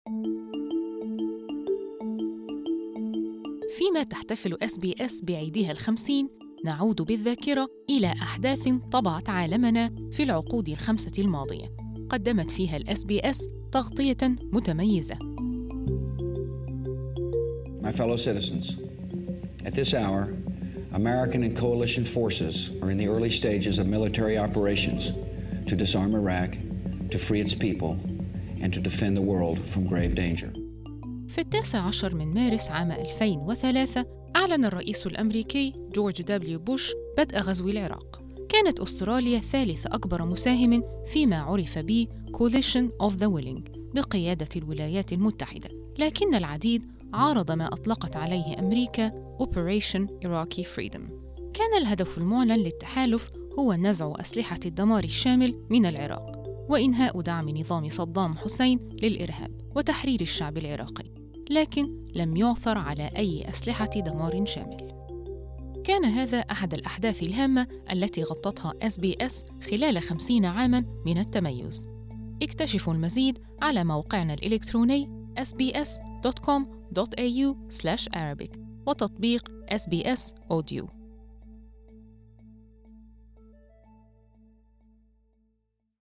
فيما تحتفل SBS بعيدها 50، نعود بالذاكرة إلى أحداث طبعت عالمنا في العقود ال5 الماضية، قدمت فيها SBS تغطية متميزة. My fellow citizens, at this hour, American and coalition forces are in the early stages of military operations to disarm Iraq, to free its people, and to defend the world from grave danger. في 19 من مارس عام 2003 أعلن الرئيس الأمريكي جورج دبليو بوش بدء غزو العراق. كانت أستراليا ثالث أكبر مساهم فيما عرف ب Coalition of the Willing بقيادة الولايات المتحدة، لكن العديد عارض ما أطلقت عليه أمريكا Operation Iraqi Freedom. كان الهدف المعلن للتحالف هو نزع أسلحة الدمار الشامل من العراق، وإنهاء دعم نظام صدام حسين للإرهاب وتحرير الشعب العراقي، لكن لم يعثر على أي أسلحة دمار شامل. كان هذا أحد الأحداث الهامة التي غطتها SBS خلال 50 عاماً من التميز. اكتشفوا المزيد على موقعنا الإلكتروني sbs.com.au/Arabic وتطبيق SBS Audio.